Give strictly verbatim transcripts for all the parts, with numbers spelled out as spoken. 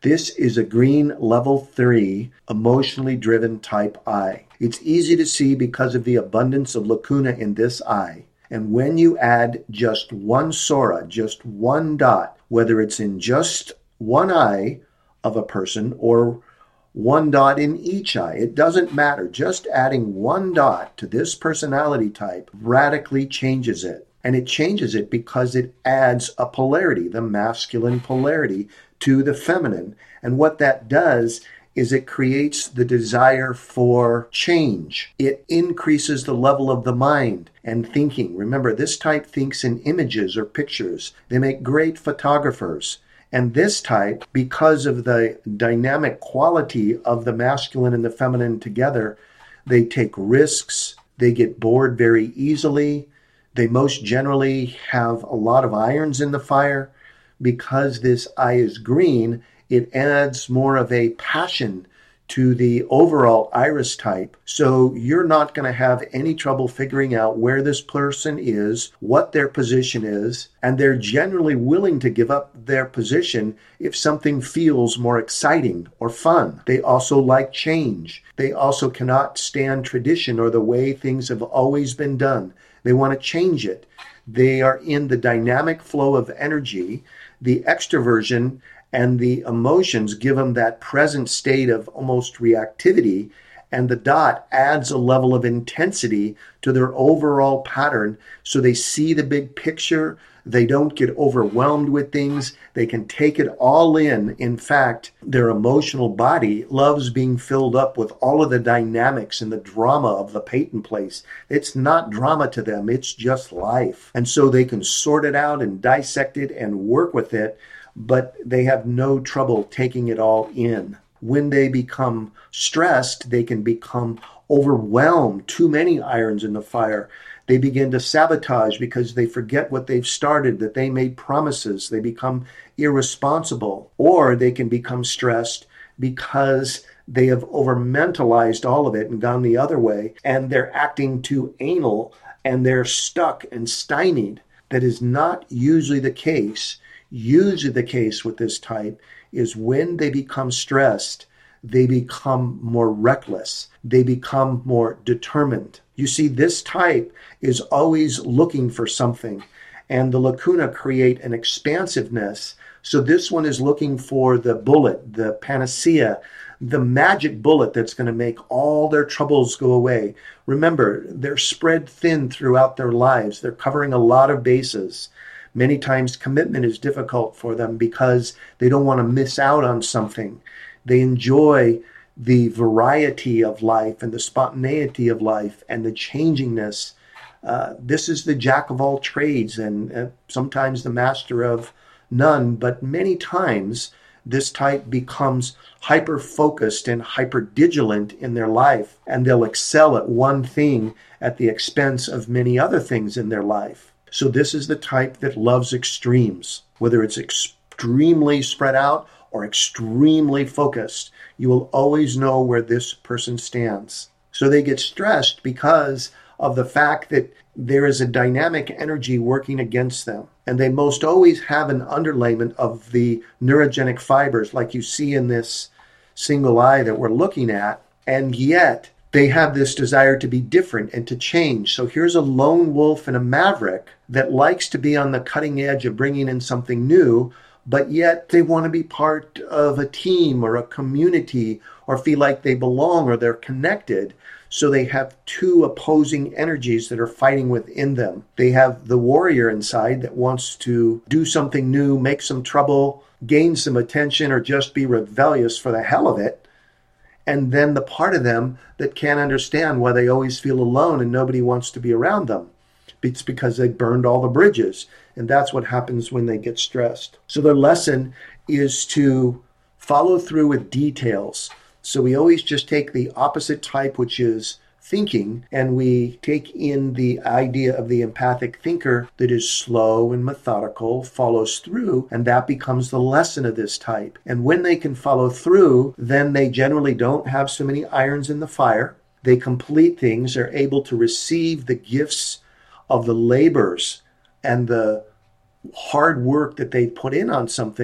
This is a green level three, emotionally driven type I. It's easy to see because of the abundance of lacuna in this eye. And when you add just one sora, just one dot, whether it's in just one eye of a person or one dot in each eye, it doesn't matter. Just adding one dot to this personality type radically changes it. And it changes it because it adds a polarity, the masculine polarity, to the feminine. And what that does is it creates the desire for change. It increases the level of the mind and thinking. Remember, this type thinks in images or pictures. They make great photographers. And this type, because of the dynamic quality of the masculine and the feminine together, they take risks. They get bored very easily. They most generally have a lot of irons in the fire. Because this eye is green, it adds more of a passion to the overall iris type. So you're not going to have any trouble figuring out where this person is, what their position is, and they're generally willing to give up their position if something feels more exciting or fun. They also like change. They also cannot stand tradition or the way things have always been done. They want to change it. They are in the dynamic flow of energy. The extroversion and the emotions give them that present state of almost reactivity, and the dot adds a level of intensity to their overall pattern so they see the big picture. They don't get overwhelmed with things. They can take it all in. In fact, their emotional body loves being filled up with all of the dynamics and the drama of the Peyton place. It's not drama to them. It's just life. And so they can sort it out and dissect it and work with it, but they have no trouble taking it all in. When they become stressed, they can become overwhelmed, too many irons in the fire. They begin to sabotage because they forget what they've started, that they made promises. They become irresponsible, or they can become stressed because they have over-mentalized all of it and gone the other way, and they're acting too anal, and they're stuck and stymied. That is not usually the case. Usually the case with this type is when they become stressed, they become more reckless. They become more determined. You see, this type is always looking for something, and the lacuna create an expansiveness. So this one is looking for the bullet, the panacea, the magic bullet that's going to make all their troubles go away. Remember, they're spread thin throughout their lives. They're covering a lot of bases. Many times commitment is difficult for them because they don't want to miss out on something. They enjoy the variety of life and the spontaneity of life and the changingness. Uh, this is the jack of all trades and uh, sometimes the master of none, but many times this type becomes hyper-focused and hyper-vigilant in their life, and they'll excel at one thing at the expense of many other things in their life. So this is the type that loves extremes, whether it's extremely spread out or extremely focused. You will always know where this person stands. So they get stressed because of the fact that there is a dynamic energy working against them. And they most always have an underlayment of the neurogenic fibers like you see in this single eye that we're looking at. And yet they have this desire to be different and to change. So here's a lone wolf and a maverick that likes to be on the cutting edge of bringing in something new, but yet they want to be part of a team or a community or feel like they belong or they're connected. So they have two opposing energies that are fighting within them. They have the warrior inside that wants to do something new, make some trouble, gain some attention, or just be rebellious for the hell of it. And then the part of them that can't understand why they always feel alone and nobody wants to be around them. It's because they burned all the bridges. And that's what happens when they get stressed. So their lesson is to follow through with details. So we always just take the opposite type, which is thinking, and we take in the idea of the empathic thinker that is slow and methodical, follows through, and that becomes the lesson of this type. And when they can follow through, then they generally don't have so many irons in the fire. They complete things, are able to receive the gifts of the labors and the hard work that they put in on something,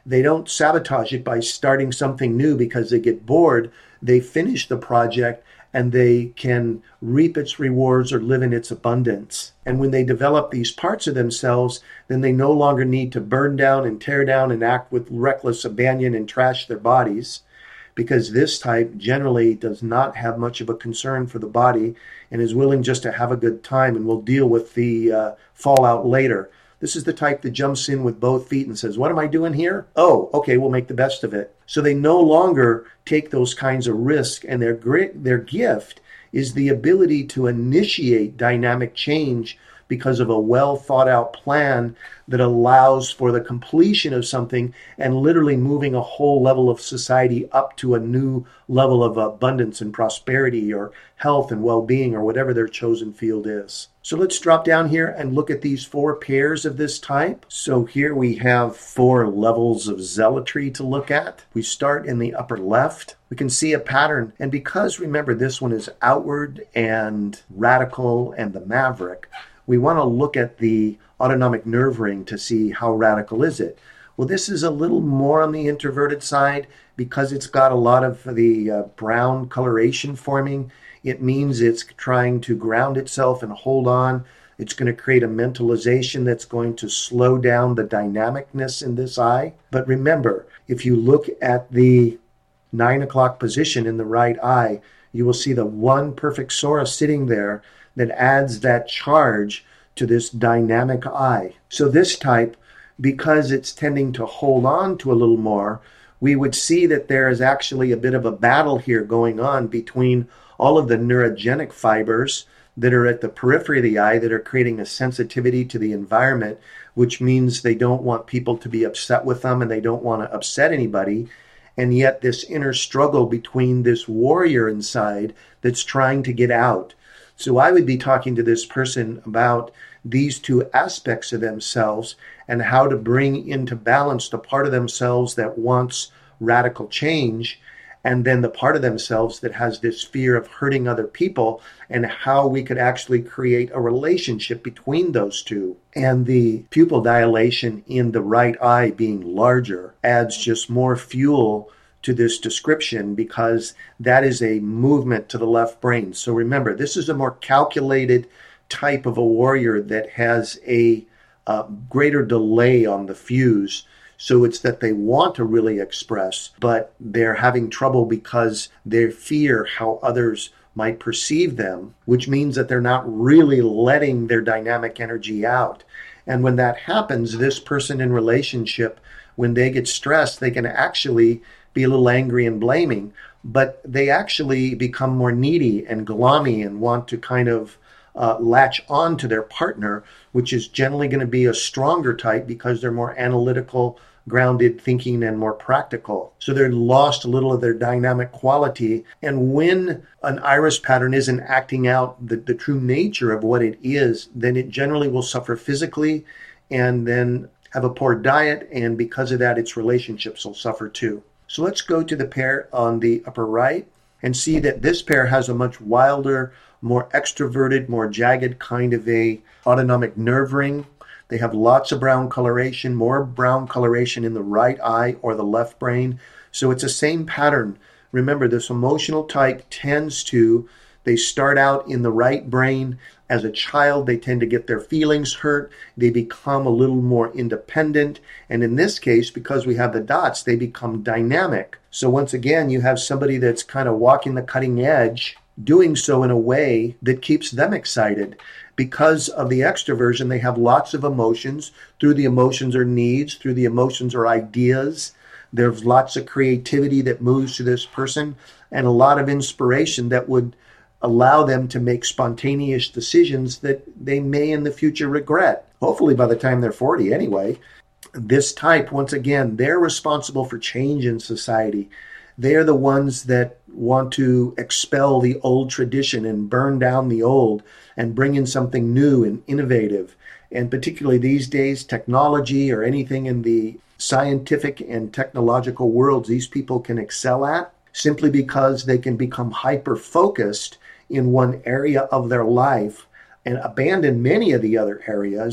They don't sabotage it by starting something new because they get bored. They finish the project and they can reap its rewards or live in its abundance. And when they develop these parts of themselves, then they no longer need to burn down and tear down and act with reckless abandon and trash their bodies, because this type generally does not have much of a concern for the body and is willing just to have a good time and will deal with the uh, fallout later. This is the type that jumps in with both feet and says, what am I doing here? Oh, okay, we'll make the best of it. So they no longer take those kinds of risks, and their great, their gift is the ability to initiate dynamic change because of a well thought out plan that allows for the completion of something and literally moving a whole level of society up to a new level of abundance and prosperity or health and well-being or whatever their chosen field is. So let's drop down here and look at these four pairs of this type. So here we have four levels of zealotry to look at. We start in the upper left. We can see a pattern. And because, remember, this one is outward and radical and the maverick, we want to look at the autonomic nerve ring to see how radical is it. Well, this is a little more on the introverted side because it's got a lot of the uh, brown coloration forming. It means it's trying to ground itself and hold on. It's going to create a mentalization that's going to slow down the dynamicness in this eye. But remember, if you look at the nine o'clock position in the right eye, you will see the one perfect Sora sitting there that adds that charge to this dynamic eye. So this type, because it's tending to hold on to a little more, we would see that there is actually a bit of a battle here going on between all of the neurogenic fibers that are at the periphery of the eye that are creating a sensitivity to the environment, which means they don't want people to be upset with them and they don't want to upset anybody. And yet this inner struggle between this warrior inside that's trying to get out. So I would be talking to this person about these two aspects of themselves and how to bring into balance the part of themselves that wants radical change and then the part of themselves that has this fear of hurting other people, and how we could actually create a relationship between those two. And the pupil dilation in the right eye being larger adds just more fuel to this description because that is a movement to the left brain. So remember, this is a more calculated type of a warrior that has a uh, greater delay on the fuse. So it's that they want to really express, but they're having trouble because they fear how others might perceive them, which means that they're not really letting their dynamic energy out. And when that happens, this person in relationship, when they get stressed, they can actually be a little angry and blaming, but they actually become more needy and glommy and want to kind of uh, latch on to their partner, which is generally going to be a stronger type because they're more analytical, grounded thinking, and more practical. So they're lost a little of their dynamic quality. And when an iris pattern isn't acting out the, the true nature of what it is, then it generally will suffer physically and then have a poor diet. And because of that, its relationships will suffer too. So let's go to the pair on the upper right and see that this pair has a much wilder, more extroverted, more jagged kind of a autonomic nerve ring. They have lots of brown coloration, more brown coloration in the right eye or the left brain. So it's the same pattern. Remember, this emotional type tends to, they start out in the right brain. As a child, they tend to get their feelings hurt. They become a little more independent. And in this case, because we have the dots, they become dynamic. So once again, you have somebody that's kind of walking the cutting edge, doing so in a way that keeps them excited. Because of the extroversion, they have lots of emotions. Through the emotions are needs, through the emotions are ideas. There's lots of creativity that moves to this person and a lot of inspiration that would allow them to make spontaneous decisions that they may in the future regret. Hopefully by the time they're forty anyway. This type, once again, they're responsible for change in society. They're the ones that want to expel the old tradition and burn down the old and bring in something new and innovative. And particularly these days, technology or anything in the scientific and technological worlds these people can excel at simply because they can become hyper-focused in one area of their life and abandon many of the other areas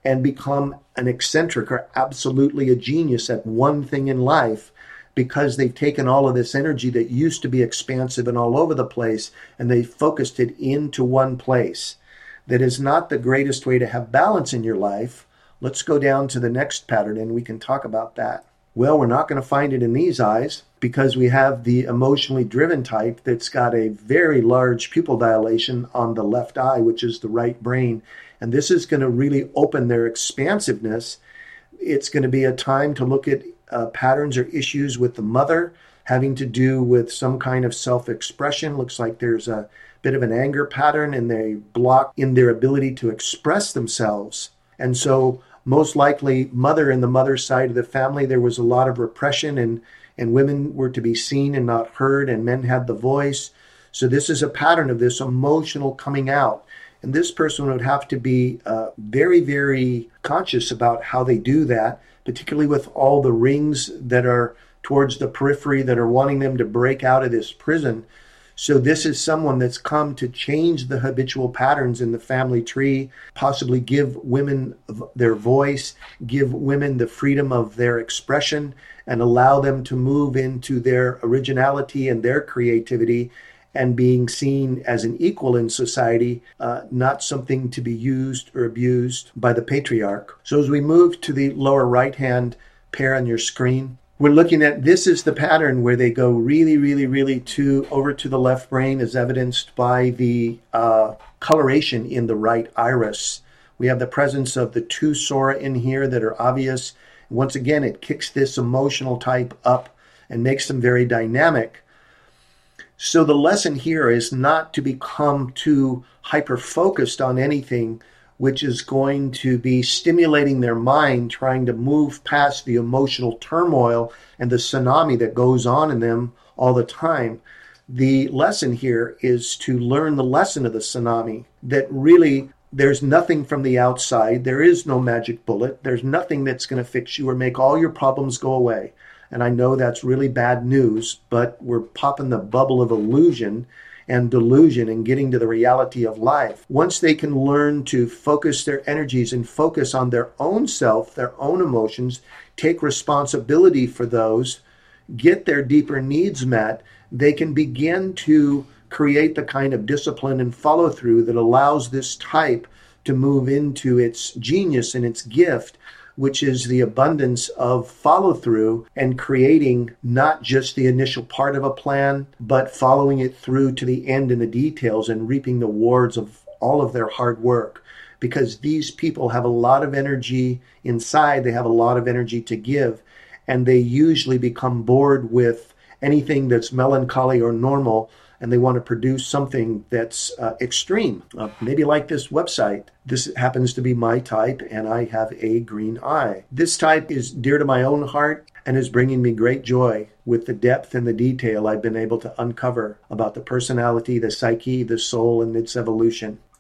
and become an eccentric or absolutely a genius at one thing in life, because they've taken all of this energy that used to be expansive and all over the place, and they focused it into one place. That is not the greatest way to have balance in your life. Let's go down to the next pattern and we can talk about that. Well, we're not going to find it in these eyes because we have the emotionally driven type that's got a very large pupil dilation on the left eye, which is the right brain. And this is going to really open their expansiveness. It's going to be a time to look at uh, patterns or issues with the mother having to do with some kind of self-expression. Looks like there's a bit of an anger pattern and they block in their ability to express themselves. And so most likely mother and the mother's side of the family, there was a lot of repression and, and women were to be seen and not heard and men had the voice. So this is a pattern of this emotional coming out. And this person would have to be uh, very, very conscious about how they do that, particularly with all the rings that are towards the periphery that are wanting them to break out of this prison. So this is someone that's come to change the habitual patterns in the family tree, possibly give women their voice, give women the freedom of their expression, and allow them to move into their originality and their creativity and being seen as an equal in society, uh, not something to be used or abused by the patriarch. So as we move to the lower right-hand pair on your screen, we're looking at, this is the pattern where they go really, really, really to over to the left brain, as evidenced by the uh, coloration in the right iris. We have the presence of the two sora in here that are obvious. Once again, it kicks this emotional type up and makes them very dynamic. So the lesson here is not to become too hyper-focused on anything which is going to be stimulating their mind, trying to move past the emotional turmoil and the tsunami that goes on in them all the time. The lesson here is to learn the lesson of the tsunami, that really there's nothing from the outside. There is no magic bullet. There's nothing that's going to fix you or make all your problems go away. And I know that's really bad news, but we're popping the bubble of illusion and delusion and getting to the reality of life. Once they can learn to focus their energies and focus on their own self, their own emotions, take responsibility for those, get their deeper needs met, they can begin to create the kind of discipline and follow through that allows this type to move into its genius and its gift, which is the abundance of follow-through and creating not just the initial part of a plan, but following it through to the end in the details and reaping the rewards of all of their hard work. Because these people have a lot of energy inside, they have a lot of energy to give, and they usually become bored with anything that's melancholy or normal, and they want to produce something that's uh, extreme, uh, maybe like this website. This happens to be my type, and I have a green eye. This type is dear to my own heart and is bringing me great joy with the depth and the detail I've been able to uncover about the personality, the psyche, the soul, and its evolution.